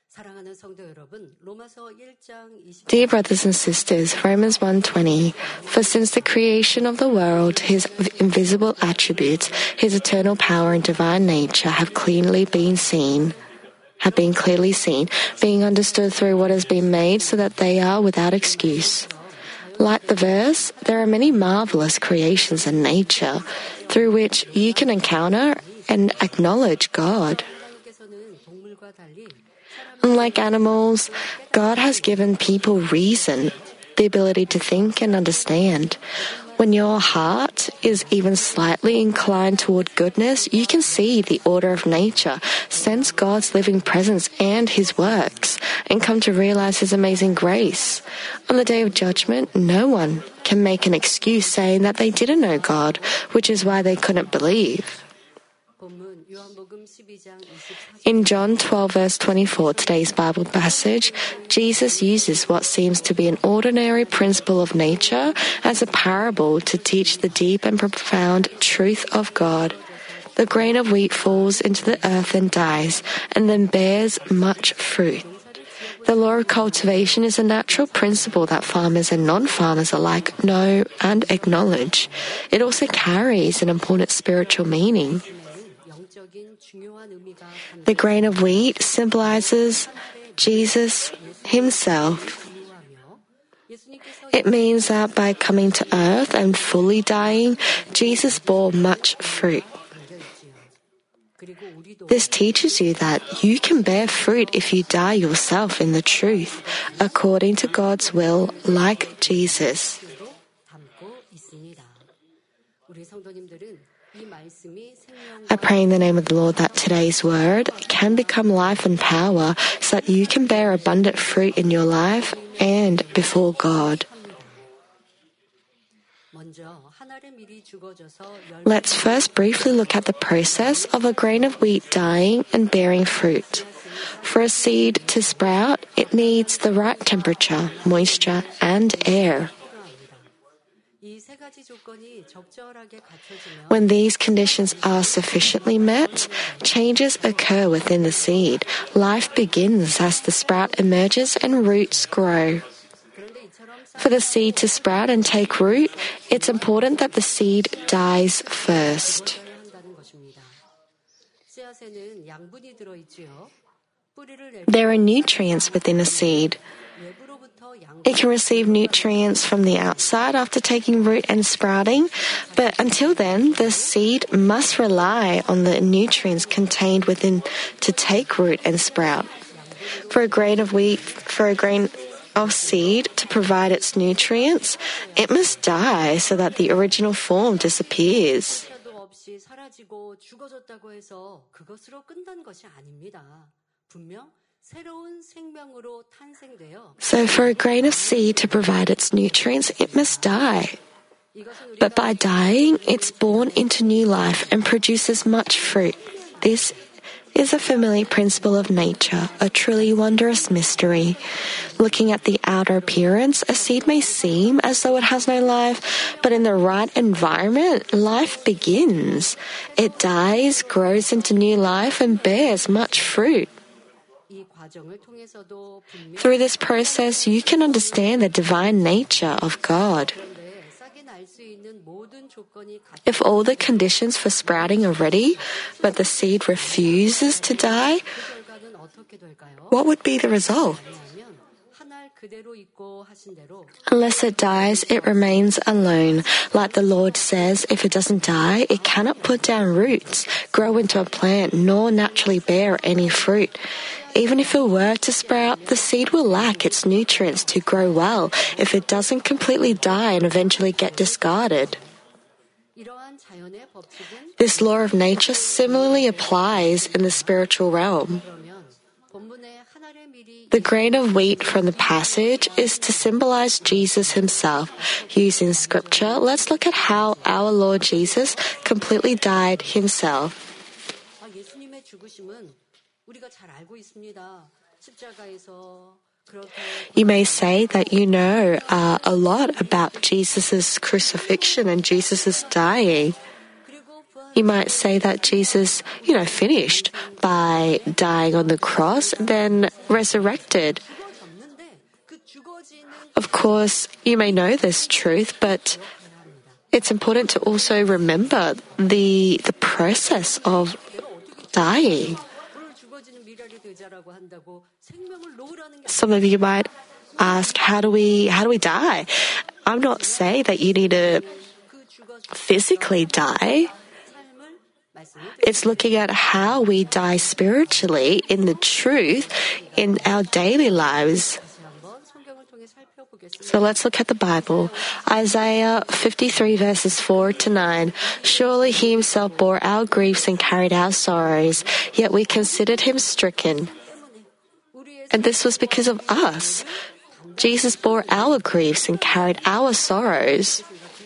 Dear brothers and sisters, Romans 1:20, for since the creation of the world, his invisible attributes, his eternal power and divine nature have been clearly seen, being understood through what has been made so that they are without excuse. Like the verse, there are many marvelous creations in nature through which you can encounter and acknowledge God. Unlike animals, God has given people reason, the ability to think and understand. When your heart is even slightly inclined toward goodness, you can see the order of nature, sense God's living presence and His works, and come to realize His amazing grace. On the day of judgment, no one can make an excuse saying that they didn't know God, which is why they couldn't believe. In John 12, verse 24, today's Bible passage, Jesus uses what seems to be an ordinary principle of nature as a parable to teach the deep and profound truth of God. The grain of wheat falls into the earth and dies, and then bears much fruit. The law of cultivation is a natural principle that farmers and non-farmers alike know and acknowledge. It also carries an important spiritual meaning. The grain of wheat symbolizes Jesus Himself. It means that by coming to earth and fully dying, Jesus bore much fruit. This teaches you that you can bear fruit if you die yourself in the truth, according to God's will, like Jesus. I pray in the name of the Lord that today's word can become life and power so that you can bear abundant fruit in your life and before God. Let's first briefly look at the process of a grain of wheat dying and bearing fruit. For a seed to sprout, it needs the right temperature, moisture, and air. When these conditions are sufficiently met, changes occur within the seed. Life begins as the sprout emerges and roots grow. For the seed to sprout and take root, it's important that the seed dies first. There are nutrients within a seed. It can receive nutrients from the outside after taking root and sprouting, but until then, the seed must rely on the nutrients contained within to take root and sprout. For a grain of seed to provide its nutrients, it must die so that the original form disappears. So for a grain of seed to provide its nutrients, it must die. But by dying, it's born into new life and produces much fruit. This is a familiar principle of nature, a truly wondrous mystery. Looking at the outer appearance, a seed may seem as though it has no life, but in the right environment, life begins. It dies, grows into new life, and bears much fruit. Through this process, you can understand the divine nature of God. If all the conditions for sprouting are ready, but the seed refuses to die, what would be the result? Unless it dies, it remains alone. Like the Lord says, if it doesn't die, it cannot put down roots, grow into a plant, nor naturally bear any fruit. Even if it were to sprout, the seed will lack its nutrients to grow well if it doesn't completely die and eventually get discarded. This law of nature similarly applies in the spiritual realm. The grain of wheat from the passage is to symbolize Jesus Himself. Using scripture, let's look at how our Lord Jesus completely died Himself. You may say that you know a lot about Jesus' crucifixion and Jesus' dying. You might say that Jesus, finished by dying on the cross and then resurrected. Of course, you may know this truth, but it's important to also remember the process of dying. Some of you might ask, how do we die? I'm not saying that you need to physically die. It's looking at how we die spiritually in the truth in our daily lives. So let's look at the Bible. Isaiah 53 verses 4 to 9. Surely he himself bore our griefs and carried our sorrows, yet we considered him stricken. And this was because of us. Jesus bore our griefs and carried our sorrows.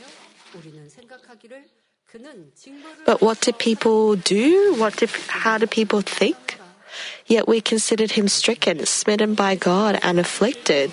But what do people do? How do people think? Yet we considered him stricken, smitten by God, and afflicted.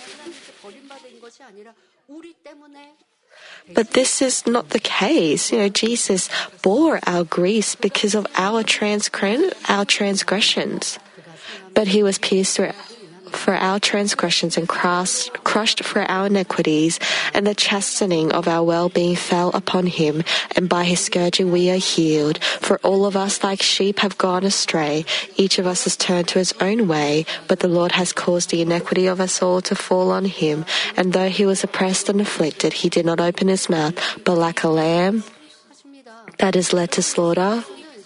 But this is not the case. Jesus bore our griefs because of our transgressions. But he was pierced for our transgressions and crushed for our iniquities, and the chastening of our well-being fell upon him, and by his scourging we are healed. For all of us like sheep have gone astray, each of us has turned to his own way, but the Lord has caused the iniquity of us all to fall on him. And though he was oppressed and afflicted, he did not open his mouth, but like a lamb that is led to slaughter,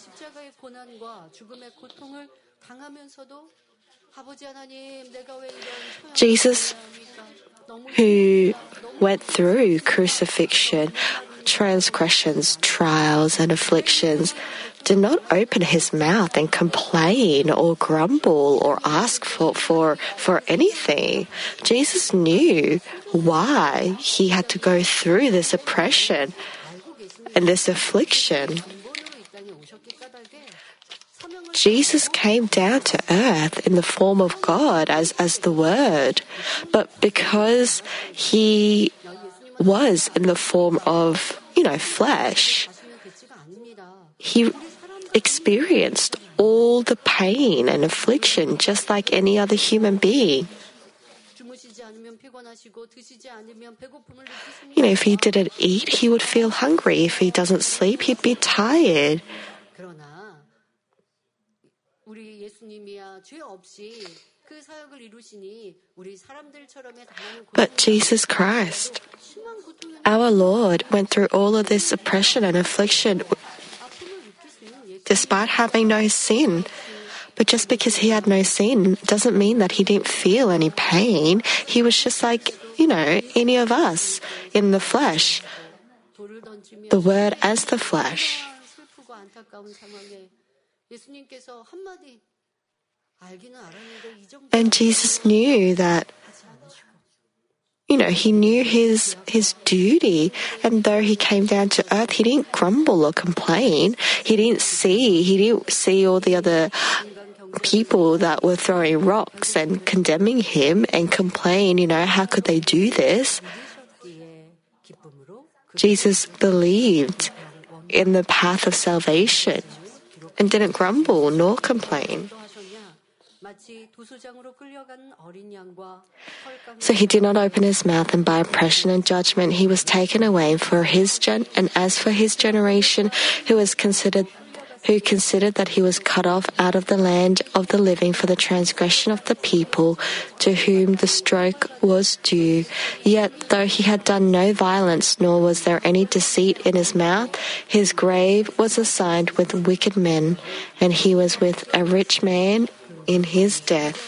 Jesus, who went through crucifixion, transgressions, trials, and afflictions, did not open his mouth and complain or grumble or ask for anything. Jesus knew why he had to go through this oppression and this affliction. Jesus came down to earth in the form of God as the Word, but because he was in the form of, flesh, he experienced all the pain and affliction just like any other human being. If he didn't eat, he would feel hungry. If he doesn't sleep, he'd be tired. But Jesus Christ, our Lord, went through all of this oppression and affliction despite having no sin. But just because he had no sin doesn't mean that he didn't feel any pain. He was just like, any of us in the flesh. The Word as the flesh. And Jesus knew that, he knew his duty. And though he came down to earth, he didn't grumble or complain. He didn't see all the other people that were throwing rocks and condemning him and complain, how could they do this? Jesus believed in the path of salvation and didn't grumble nor complain. So he did not open his mouth, and by oppression and judgment he was taken away. And as for his generation, who considered that he was cut off out of the land of the living for the transgression of the people to whom the stroke was due. Yet though he had done no violence, nor was there any deceit in his mouth, his grave was assigned with wicked men, and he was with a rich man in his death.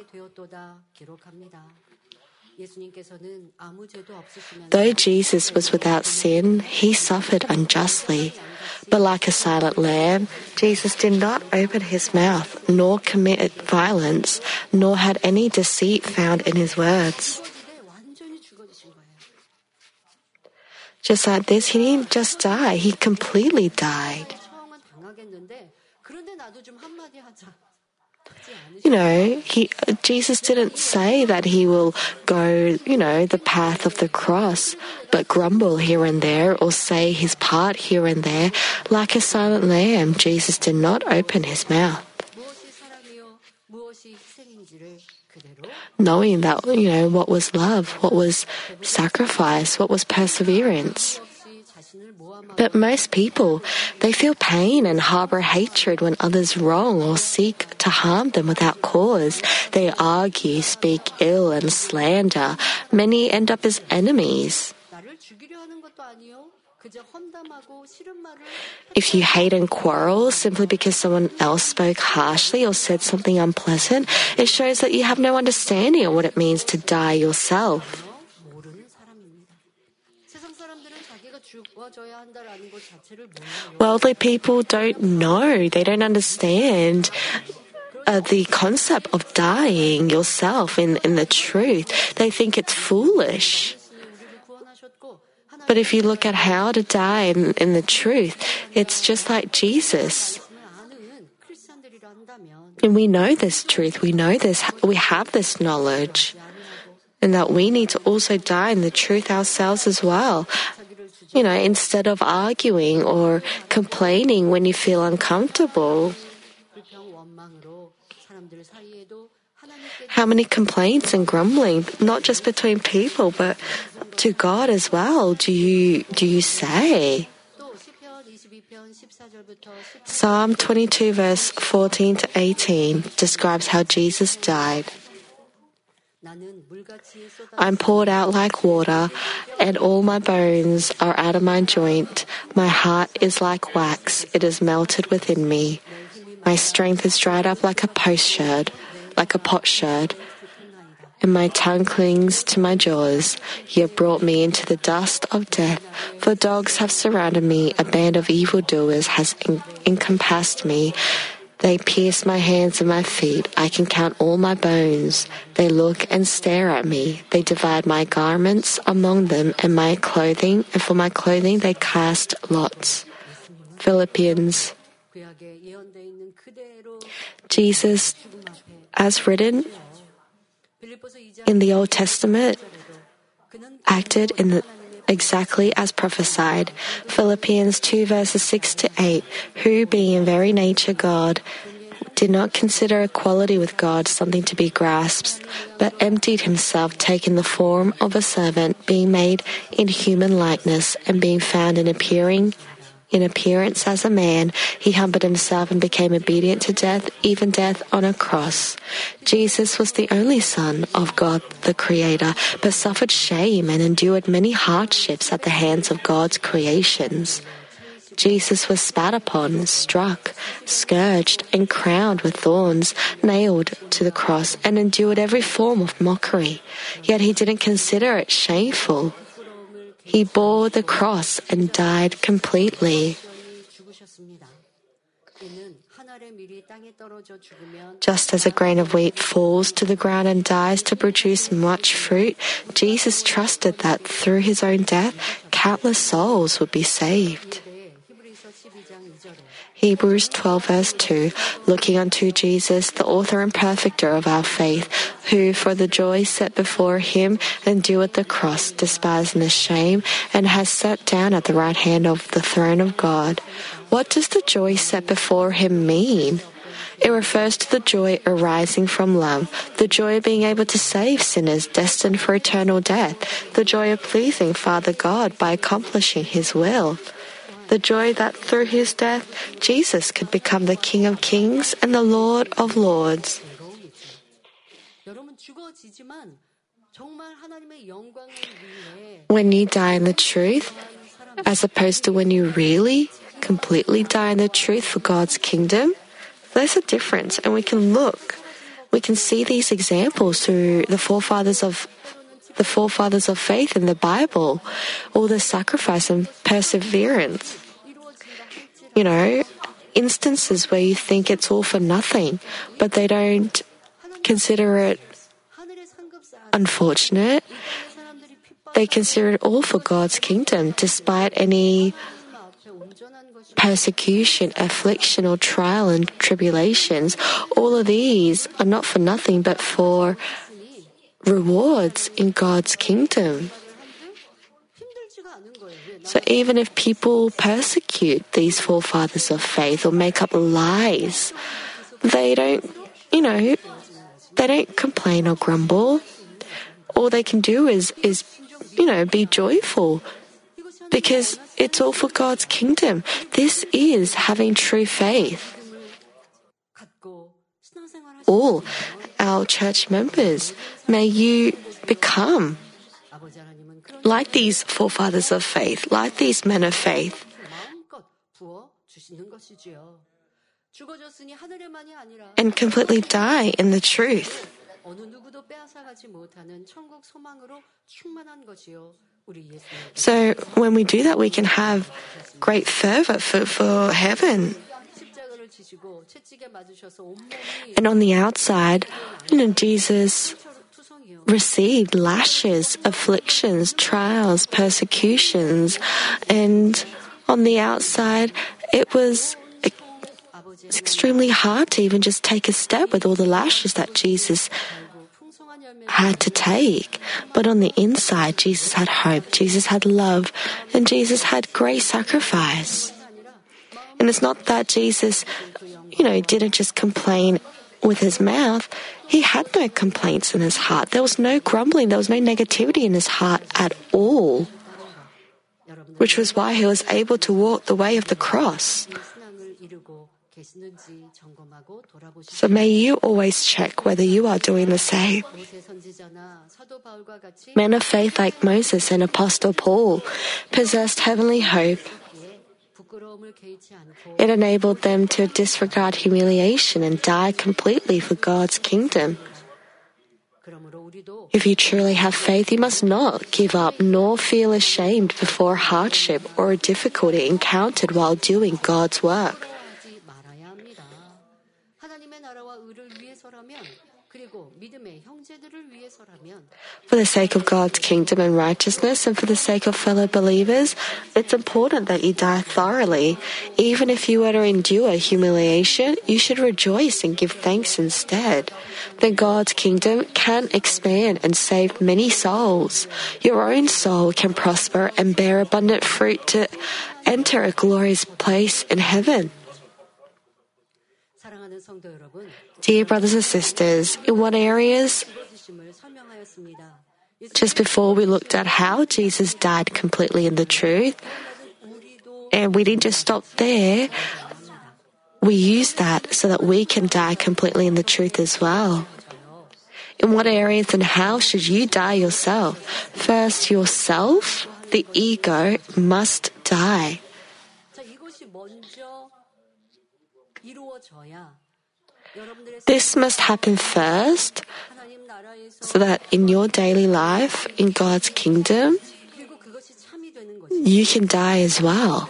Though Jesus was without sin, he suffered unjustly. But like a silent lamb, Jesus did not open his mouth, nor committed violence, nor had any deceit found in his words. Just like this, he didn't just die, he completely died. Jesus didn't say that he will go, the path of the cross, but grumble here and there or say his part here and there. Like a silent lamb, Jesus did not open his mouth. Knowing that, what was love, what was sacrifice, what was perseverance. But most people, they feel pain and harbor hatred when others wrong or seek to harm them without cause. They argue, speak ill, and slander. Many end up as enemies. If you hate and quarrel simply because someone else spoke harshly or said something unpleasant, it shows that you have no understanding of what it means to die yourself. Worldly people don't know, they don't understand the concept of dying yourself in the truth. They think it's foolish. But if you look at how to die in the truth, it's just like Jesus. And we know this truth, we know this, we have this knowledge. And that we need to also die in the truth ourselves as well. Instead of arguing or complaining when you feel uncomfortable. How many complaints and grumbling, not just between people, but to God as well, do you say? Psalm 22 verse 14 to 18 describes how Jesus died. I'm poured out like water, and all my bones are out of my joint. My heart is like wax, it is melted within me. My strength is dried up like a potsherd, and my tongue clings to my jaws. You have brought me into the dust of death, for dogs have surrounded me, a band of evildoers has encompassed me. They pierce my hands and my feet. I can count all my bones. They look and stare at me. They divide my garments among them, and for my clothing they cast lots. Philippians. Jesus, as written in the Old Testament, acted exactly as prophesied. Philippians 2 verses 6 to 8, who being in very nature God, did not consider equality with God something to be grasped, but emptied himself, taking the form of a servant, being made in human likeness, and being found in appearance as a man, he humbled himself and became obedient to death, even death on a cross. Jesus was the only Son of God, the Creator, but suffered shame and endured many hardships at the hands of God's creations. Jesus was spat upon, struck, scourged, and crowned with thorns, nailed to the cross, and endured every form of mockery. Yet he didn't consider it shameful. He bore the cross and died completely. Just as a grain of wheat falls to the ground and dies to produce much fruit, Jesus trusted that through his own death, countless souls would be saved. Hebrews 12 verse 2, looking unto Jesus, the author and perfecter of our faith, who for the joy set before him endured the cross, despising the shame, and has sat down at the right hand of the throne of God. What does the joy set before him mean? It refers to the joy arising from love, the joy of being able to save sinners destined for eternal death, the joy of pleasing Father God by accomplishing his will. The joy that through his death, Jesus could become the King of Kings and the Lord of Lords. When you die in the truth, as opposed to when you really, completely die in the truth for God's kingdom, there's a difference, and we can see these examples through the forefathers of faith in the Bible, all the sacrifice and perseverance. Instances where you think it's all for nothing, but they don't consider it unfortunate. They consider it all for God's kingdom, despite any persecution, affliction, or trial and tribulations, all of these are not for nothing but for rewards in God's kingdom. So even if people persecute these forefathers of faith or make up lies, they don't complain or grumble. All they can do is be joyful because it's all for God's kingdom. This is having true faith. All our church members, may you become like these forefathers of faith, like these men of faith. And completely die in the truth. So when we do that, we can have great fervor for heaven. And on the outside, Jesus received lashes, afflictions, trials, persecutions, and on the outside, it was extremely hard to even just take a step with all the lashes that Jesus had to take. But on the inside, Jesus had hope, Jesus had love, and Jesus had great sacrifice. And it's not that Jesus, didn't just complain with his mouth. He had no complaints in his heart. There was no grumbling. There was no negativity in his heart at all, which was why he was able to walk the way of the cross. So may you always check whether you are doing the same. Men of faith like Moses and Apostle Paul possessed heavenly hope. It enabled them to disregard humiliation and die completely for God's kingdom. If you truly have faith, you must not give up nor feel ashamed before hardship or difficulty encountered while doing God's work. For the sake of God's kingdom and righteousness and for the sake of fellow believers, it's important that you die thoroughly. Even if you were to endure humiliation, you should rejoice and give thanks instead. Then God's kingdom can expand and save many souls. Your own soul can prosper and bear abundant fruit to enter a glorious place in heaven. Dear brothers and sisters, in what areas? Just before we looked at how Jesus died completely in the truth, and we didn't just stop there, we use that so that we can die completely in the truth as well. In what areas and how should you die yourself? First, yourself, the ego, must die. This must happen first, so that in your daily life, in God's kingdom, you can die as well.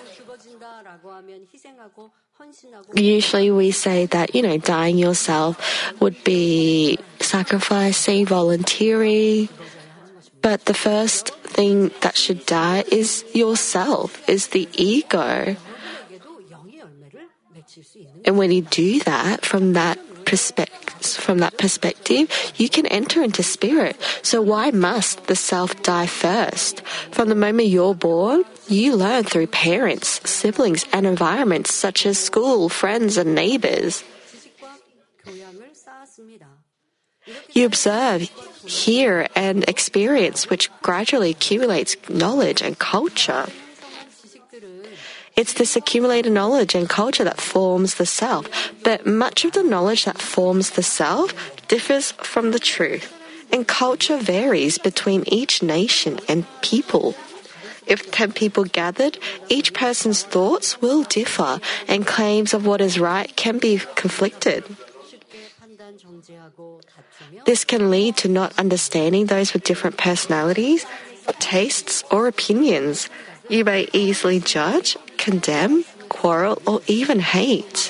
Usually we say that, dying yourself would be sacrificing, volunteering. But the first thing that should die is yourself, is the ego. And when you do that, from that perspective, you can enter into spirit. So why must the self die first? From the moment you're born, you learn through parents, siblings, and environments such as school, friends, and neighbors. You observe, hear, and experience, which gradually accumulates knowledge and culture. It's this accumulated knowledge and culture that forms the self, but much of the knowledge that forms the self differs from the truth, and culture varies between each nation and people. If 10 people gathered, each person's thoughts will differ, and claims of what is right can be conflicted. This can lead to not understanding those with different personalities, tastes, or opinions. You may easily judge, condemn, quarrel, or even hate.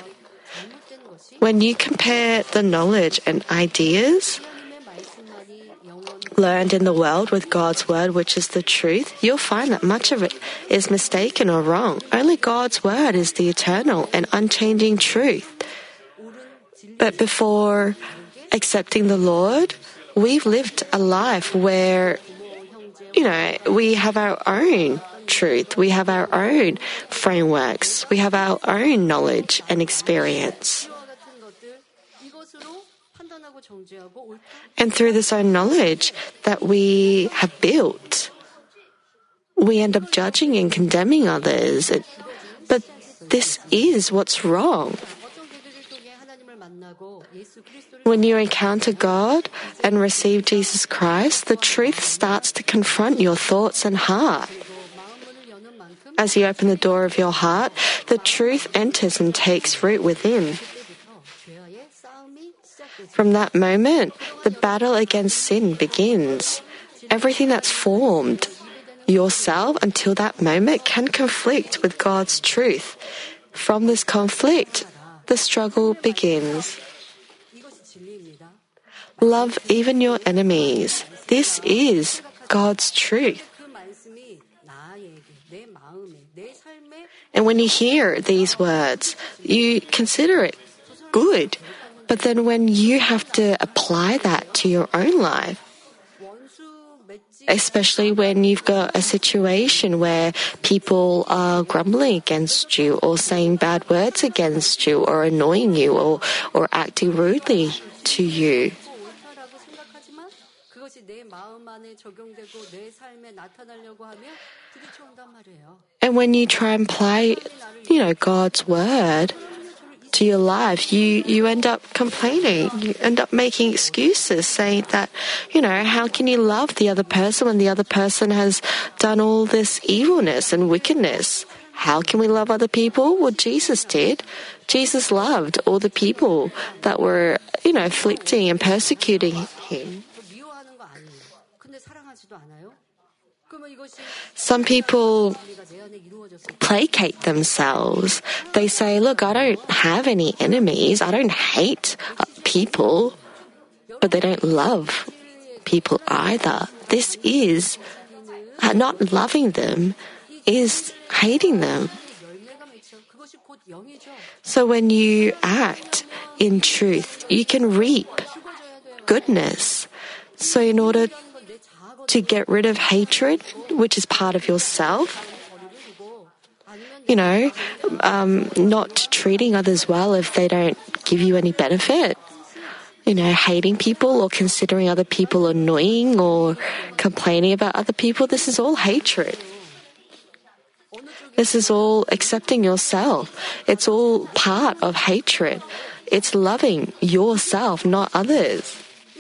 When you compare the knowledge and ideas, learned in the world with God's word, which is the truth, you'll find that much of it is mistaken or wrong. Only God's word is the eternal and unchanging truth. But before accepting the Lord, we've lived a life where, we have our own truth, we have our own frameworks, we have our own knowledge and experience. And through this own knowledge that we have built, we end up judging and condemning others. But this is what's wrong. When you encounter God and receive Jesus Christ, the truth starts to confront your thoughts and heart. As you open the door of your heart, the truth enters and takes root within. From that moment, the battle against sin begins. Everything that's formed yourself until that moment can conflict with God's truth. From this conflict, the struggle begins. Love even your enemies. This is God's truth. And when you hear these words, you consider it good. But then when you have to apply that to your own life, especially when you've got a situation where people are grumbling against you or saying bad words against you or annoying you or acting rudely to you, and when you try and apply, God's word to your life, you end up complaining. You end up making excuses, saying that, how can you love the other person when the other person has done all this evilness and wickedness? How can we love other people? Well, Jesus did. Jesus loved all the people that were, afflicting and persecuting him. Some people placate themselves. They say, look, I don't have any enemies. I don't hate people. But they don't love people either. This is not loving them, is hating them. So when you act in truth, you can reap goodness. So in order to get rid of hatred, which is part of yourself, not treating others well if they don't give you any benefit, hating people or considering other people annoying or complaining about other people, this is all hatred. This is all accepting yourself. It's all part of hatred. It's loving yourself, not others.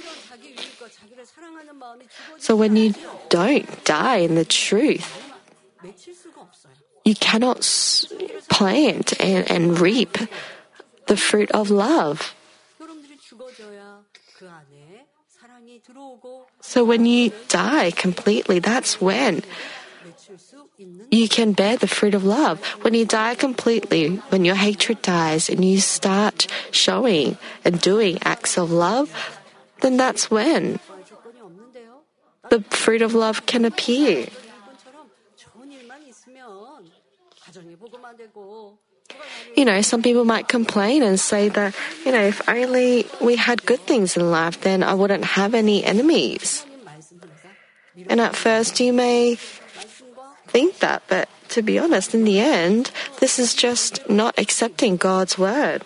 So when you don't die in the truth, you cannot plant and reap the fruit of love. So when you die completely, that's when you can bear the fruit of love. When you die completely, when your hatred dies and you start showing and doing acts of love, then that's when the fruit of love can appear. Some people might complain and say that, if only we had good things in life, then I wouldn't have any enemies. And at first you may think that, but to be honest, in the end, this is just not accepting God's word.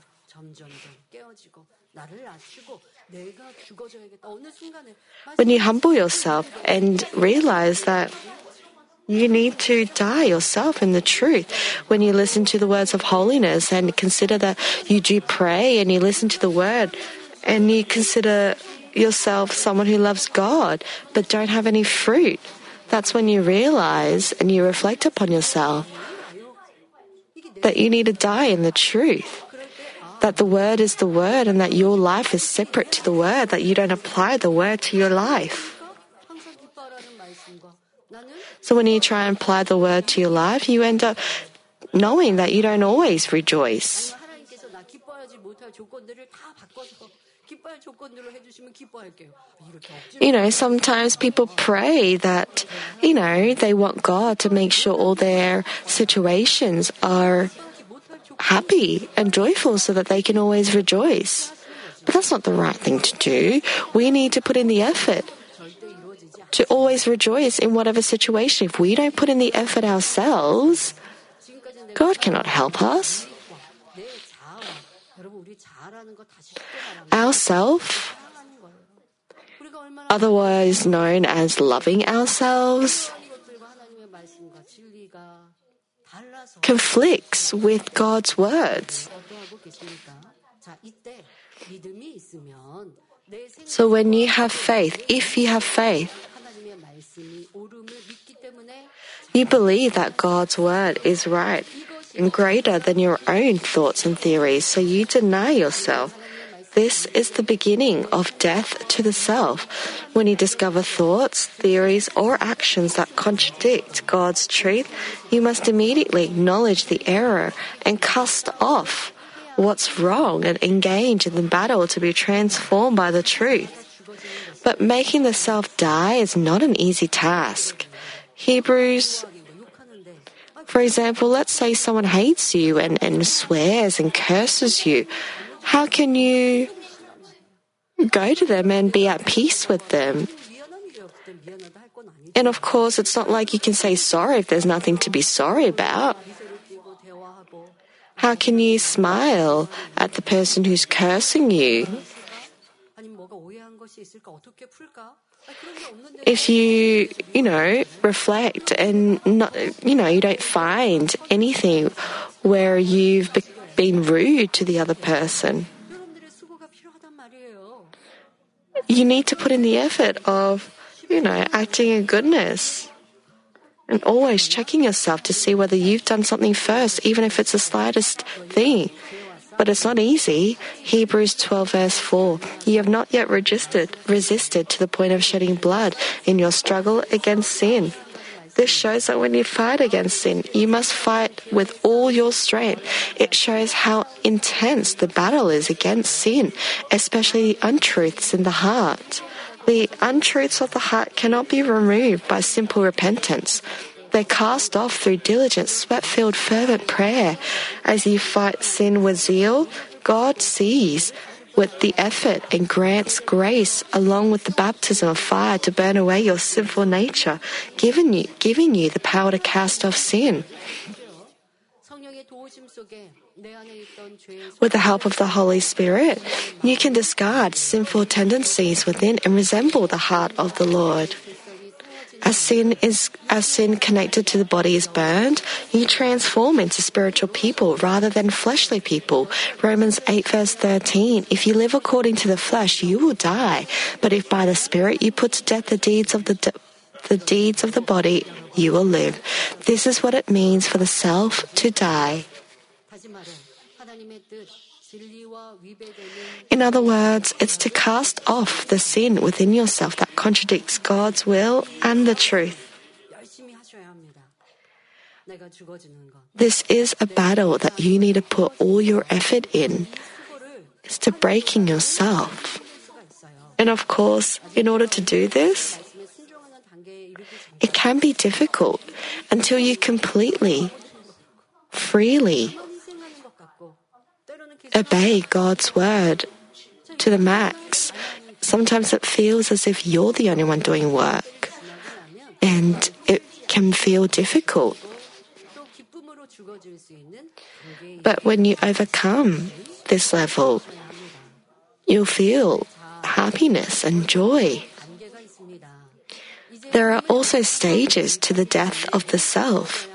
When you humble yourself and realize that you need to die yourself in the truth, when you listen to the words of holiness and consider that you do pray and you listen to the word and you consider yourself someone who loves God but don't have any fruit, that's when you realize and you reflect upon yourself that you need to die in the truth. That the word is the word and that your life is separate to the word, that you don't apply the word to your life. So when you try and apply the word to your life, you end up knowing that you don't always rejoice. Sometimes people pray that, they want God to make sure all their situations are happy and joyful so that they can always rejoice. But that's not the right thing to do. We need to put in the effort to always rejoice in whatever situation. If we don't put in the effort ourselves, God cannot help us. Ourself, otherwise known as loving ourselves, conflicts with God's words. So when you have faith, if you have faith, you believe that God's word is right and greater than your own thoughts and theories, so you deny yourself. This is the beginning of death to the self. When you discover thoughts, theories, or actions that contradict God's truth, you must immediately acknowledge the error and cast off what's wrong and engage in the battle to be transformed by the truth. But making the self die is not an easy task. For example, let's say someone hates you and swears and curses you. How can you go to them and be at peace with them? And of course, it's not like you can say sorry if there's nothing to be sorry about. How can you smile at the person who's cursing you? If you, reflect and not, you don't find anything where you've been rude to the other person. You need to put in the effort of, acting in goodness. And always checking yourself to see whether you've done something first, even if it's the slightest thing. But it's not easy. Hebrews 12 verse 4. You have not yet resisted to the point of shedding blood in your struggle against sin. This shows that when you fight against sin, you must fight with all your strength. It shows how intense the battle is against sin, especially the untruths in the heart. The untruths of the heart cannot be removed by simple repentance. They're cast off through diligent, sweat-filled, fervent prayer. As you fight sin with zeal, God sees with the effort and grants grace along with the baptism of fire to burn away your sinful nature, giving you the power to cast off sin. With the help of the Holy Spirit, you can discard sinful tendencies within and resemble the heart of the Lord. As sin connected to the body is burned, you transform into spiritual people rather than fleshly people. Romans 8 verse 13. If you live according to the flesh, you will die. But if by the Spirit you put to death the deeds of the body, you will live. This is what it means for the self to die. In other words, it's to cast off the sin within yourself that contradicts God's will and the truth. This is a battle that you need to put all your effort in. It's to breaking yourself. And of course, in order to do this, it can be difficult until you completely, freely obey God's word to the max. Sometimes it feels as if you're the only one doing work, and it can feel difficult. But when you overcome this level, you'll feel happiness and joy. There are also stages to the death of the self.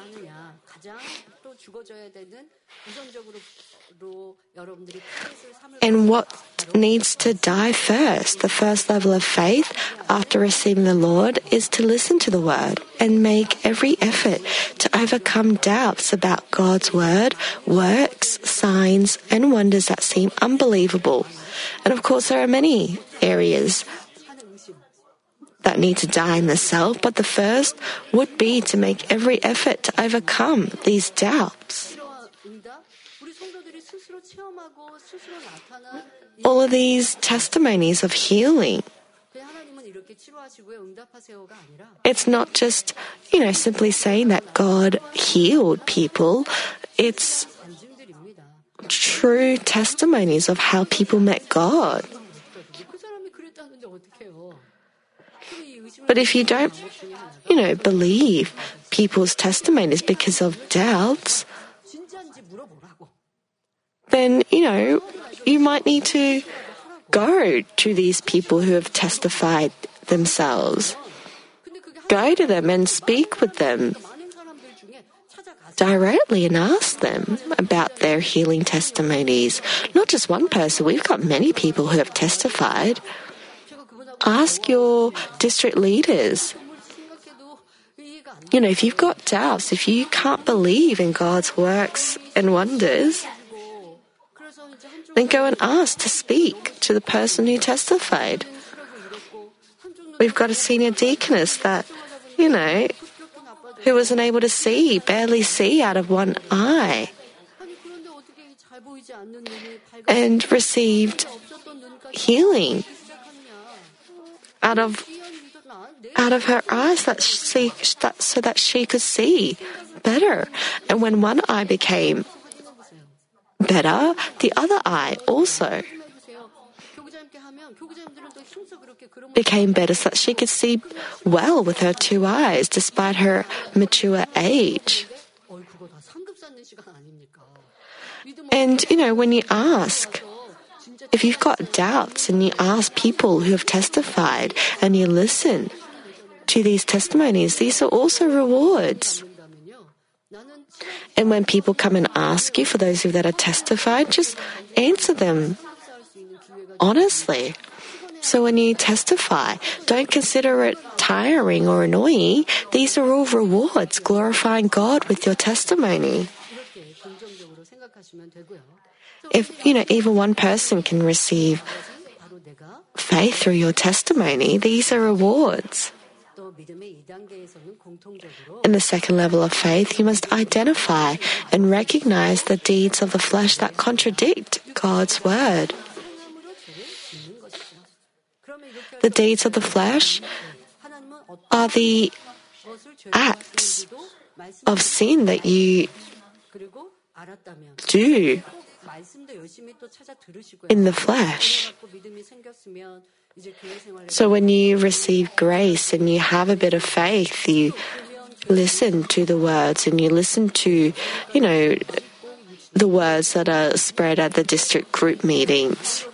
And what needs to die first? The first level of faith after receiving the Lord is to listen to the Word and make every effort to overcome doubts about God's Word, works, signs, and wonders that seem unbelievable. And of course, there are many areas that need to die in the self, but the first would be to make every effort to overcome these doubts. all of these testimonies of healing. It's not just, simply saying that God healed people. It's true testimonies of how people met God. But if you don't, believe people's testimonies because of doubts, then, you might need to go to these people who have testified themselves. Go to them and speak with them directly and ask them about their healing testimonies. Not just one person, we've got many people who have testified. Ask your district leaders. If you've got doubts, if you can't believe in God's works and wonders, then go and ask to speak to the person who testified. We've got a senior deaconess that, who wasn't able to see, barely see out of one eye, and received healing out of her eyes so that she could see better. And when one eye became better, the other eye also became better so that she could see well with her two eyes despite her mature age. And, when you ask, if you've got doubts and you ask people who have testified and you listen to these testimonies, these are also rewards. And when people come and ask you, for those of you that are testified, just answer them honestly. So when you testify, don't consider it tiring or annoying. These are all rewards, glorifying God with your testimony. If, even one person can receive faith through your testimony, these are rewards. In the second level of faith, you must identify and recognize the deeds of the flesh that contradict God's word. The deeds of the flesh are the acts of sin that you do in the flesh. So when you receive grace and you have a bit of faith, you listen to the words and you listen to, the words that are spread at the district group meetings.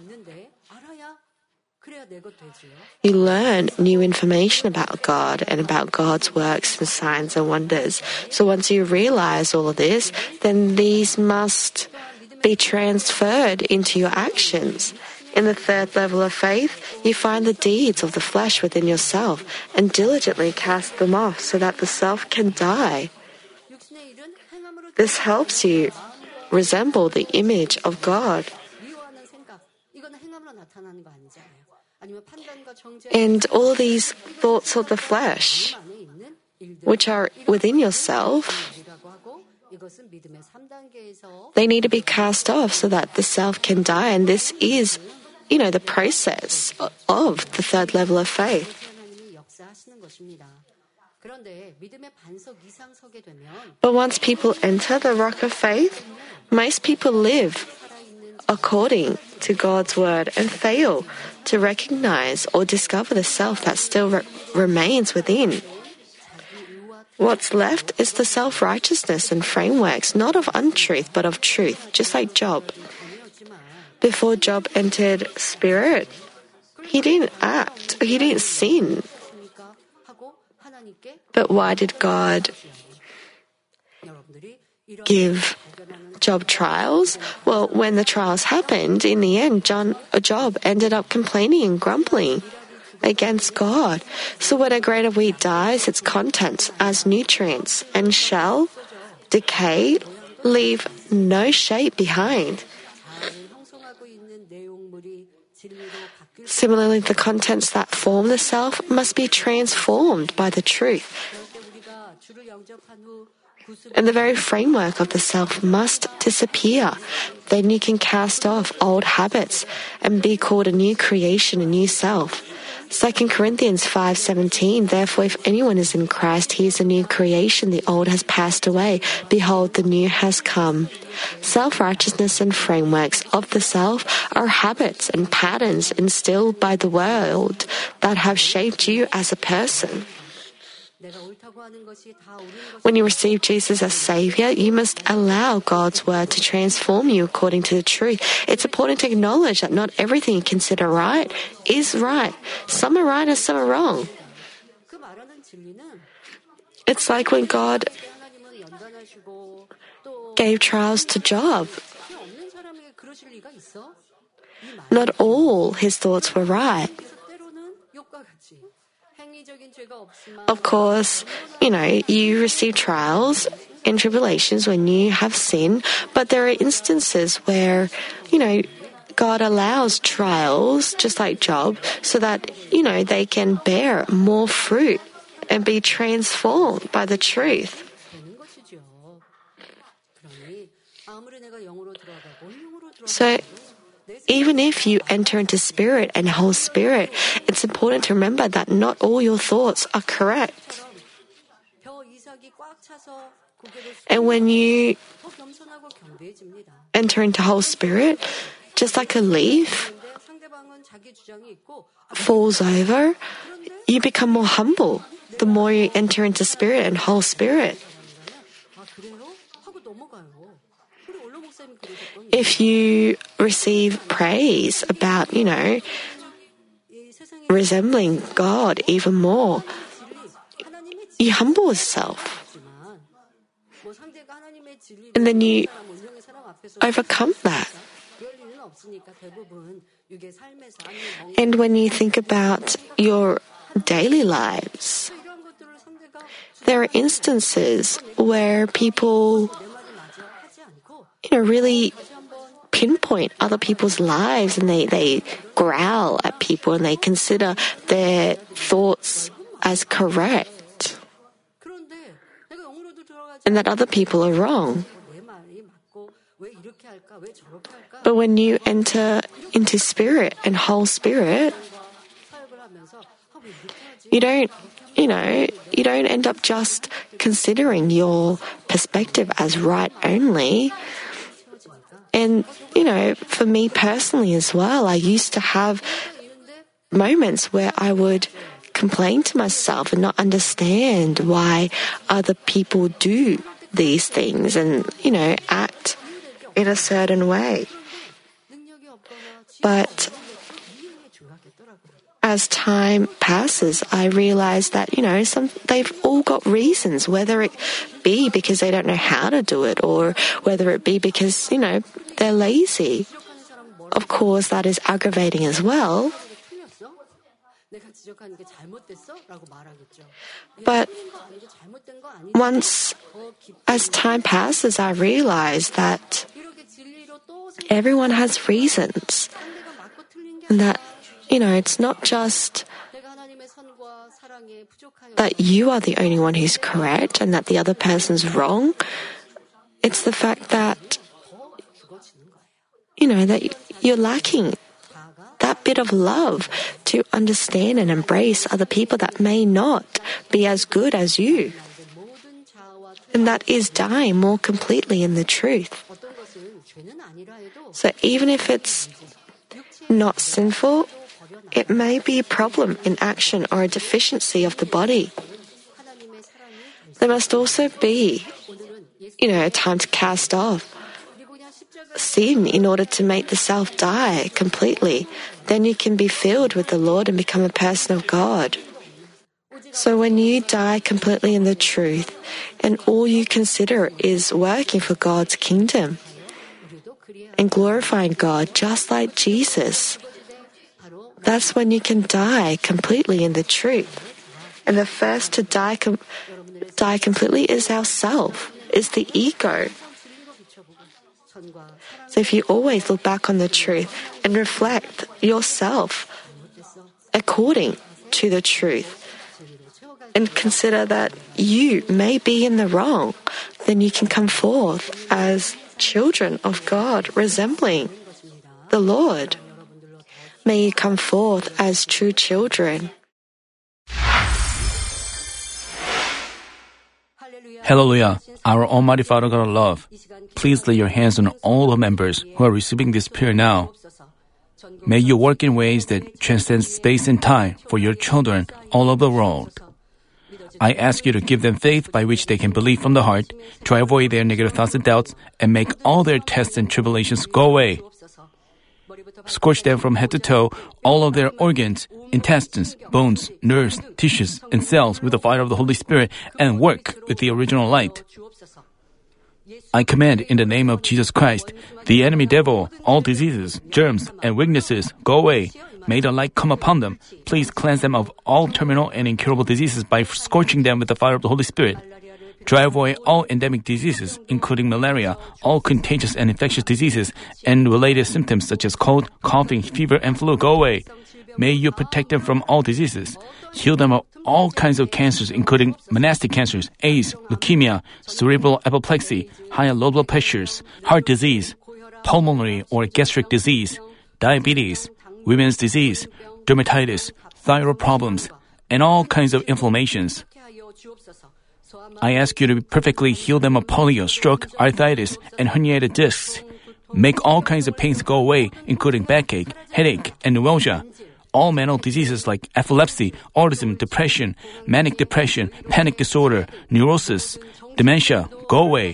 You learn new information about God and about God's works and signs and wonders. So once you realize all of this, then these must be transferred into your actions. In the third level of faith, you find the deeds of the flesh within yourself and diligently cast them off so that the self can die. This helps you resemble the image of God. And all these thoughts of the flesh, which are within yourself, they need to be cast off so that the self can die. And this is, the process of the third level of faith. But once people enter the rock of faith, most people live according to God's word and fail to recognize or discover the self that still remains within. What's left is the self-righteousness and frameworks, not of untruth, but of truth, just like Job. Before Job entered spirit, he didn't act, he didn't sin. But why did God give Job trials? Well, when the trials happened, in the end, Job ended up complaining and grumbling against God. So when a grain of wheat dies, its contents as nutrients and shell decay, leave no shape behind. Similarly, the contents that form the self must be transformed by the truth. And the very framework of the self must disappear. Then you can cast off old habits and be called a new creation, a new self. 2 Corinthians 5:17, therefore if anyone is in Christ, he is a new creation. The old has passed away. Behold, the new has come. Self-righteousness and frameworks of the self are habits and patterns instilled by the world that have shaped you as a person. When you receive Jesus as Savior, you must allow God's Word to transform you according to the truth. It's important to acknowledge that not everything you consider right is right. Some are right and some are wrong. It's like when God gave trials to Job. Not all his thoughts were right. Of course, you receive trials and tribulations when you have sin, but there are instances where, God allows trials, just like Job, so that, they can bear more fruit and be transformed by the truth. So, even if you enter into Spirit and Holy Spirit, it's important to remember that not all your thoughts are correct. And when you enter into Holy Spirit, just like a leaf falls over, you become more humble the more you enter into Spirit and Holy Spirit. If you receive praise about, resembling God even more, you humble yourself. And then you overcome that. And when you think about your daily lives, there are instances where people, really pinpoint other people's lives and they growl at people and they consider their thoughts as correct and that other people are wrong. But when you enter into Spirit and Holy Spirit, you don't end up just considering your perspective as right only. And, for me personally as well, I used to have moments where I would complain to myself and not understand why other people do these things and, act in a certain way. But as time passes, I realize that, they've all got reasons, whether it be because they don't know how to do it or whether it be because, they're lazy. Of course, that is aggravating as well. But once, as time passes, I realize that everyone has reasons. And that, it's not just that you are the only one who's correct and that the other person's wrong. It's the fact that, that you're lacking that bit of love to understand and embrace other people that may not be as good as you. And that is dying more completely in the truth. So even if it's not sinful, it may be a problem in action or a deficiency of the body. There must also be, a time to cast off sin in order to make the self die completely. Then you can be filled with the Lord and become a person of God. So when you die completely in the truth and all you consider is working for God's kingdom and glorifying God just like Jesus, that's when you can die completely in the truth. And the first to die completely is ourself, is the ego. So if you always look back on the truth and reflect yourself according to the truth, and consider that you may be in the wrong, then you can come forth as children of God, resembling the Lord. May you come forth as true children. Hallelujah, our Almighty Father God of love, please lay your hands on all the members who are receiving this prayer now. May you work in ways that transcend space and time for your children all over the world. I ask you to give them faith by which they can believe from the heart, to avoid their negative thoughts and doubts, and make all their tests and tribulations go away. Scorch them from head to toe, all of their organs, intestines, bones, nerves, tissues, and cells with the fire of the Holy Spirit, and work with the original light. I command in the name of Jesus Christ, the enemy devil, all diseases, germs, and weaknesses, go away. May the light come upon them. Please cleanse them of all terminal and incurable diseases by scorching them with the fire of the Holy Spirit. Drive away all endemic diseases, including malaria, all contagious and infectious diseases, and related symptoms such as cold, coughing, fever, and flu, go away. May you protect them from all diseases. Heal them of all kinds of cancers, including monastic cancers, AIDS, leukemia, cerebral apoplexy, high and low blood pressures, heart disease, pulmonary or gastric disease, diabetes, women's disease, dermatitis, thyroid problems, and all kinds of inflammations. I ask you to perfectly heal them of polio, stroke, arthritis, and herniated discs. Make all kinds of pains go away, including backache, headache, and neuralgia. All mental diseases like epilepsy, autism, depression, manic depression, panic disorder, neurosis, dementia, go away.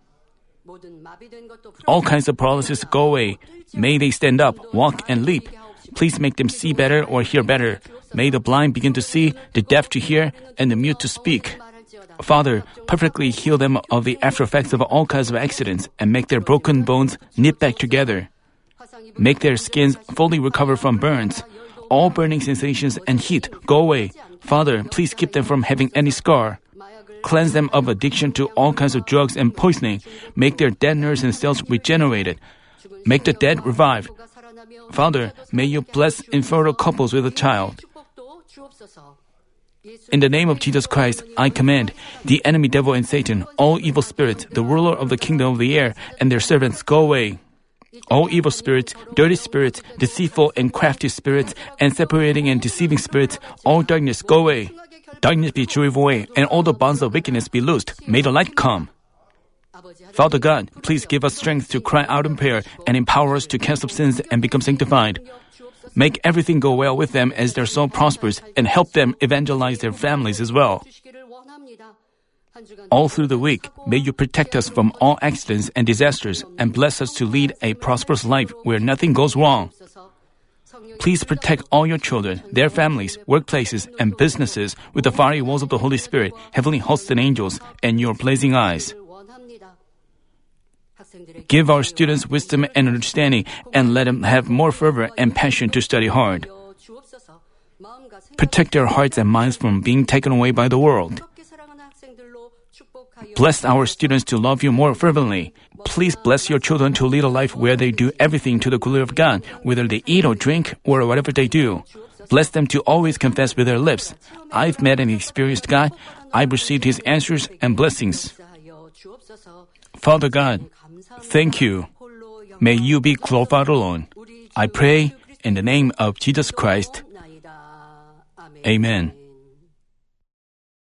All kinds of paralysis go away. May they stand up, walk, and leap. Please make them see better or hear better. May the blind begin to see, the deaf to hear, and the mute to speak. Father, perfectly heal them of the after effects of all kinds of accidents and make their broken bones knit back together. Make their skins fully recover from burns. All burning sensations and heat go away. Father, please keep them from having any scar. Cleanse them of addiction to all kinds of drugs and poisoning. Make their dead nerves and cells regenerated. Make the dead revive. Father, may you bless infertile couples with a child. In the name of Jesus Christ, I command the enemy devil and Satan, all evil spirits, the ruler of the kingdom of the air, and their servants, go away. All evil spirits, dirty spirits, deceitful and crafty spirits, and separating and deceiving spirits, all darkness, go away. Darkness be driven away, and all the bonds of wickedness be loosed. May the light come. Father God, please give us strength to cry out in prayer and empower us to cast off sins and become sanctified. Make everything go well with them as their soul prospers, and help them evangelize their families as well. All through the week, may you protect us from all accidents and disasters and bless us to lead a prosperous life where nothing goes wrong. Please protect all your children, their families, workplaces, and businesses with the fiery walls of the Holy Spirit, heavenly hosts and angels, and your blazing eyes. Give our students wisdom and understanding, and let them have more fervor and passion to study hard. Protect their hearts and minds from being taken away by the world. Bless our students to love you more fervently. Please bless your children to lead a life where they do everything to the glory of God, whether they eat or drink or whatever they do. Bless them to always confess with their lips, I've met and experienced God. I've received His answers and blessings. Father God, thank you. May you be glorified alone. I pray in the name of Jesus Christ. Amen.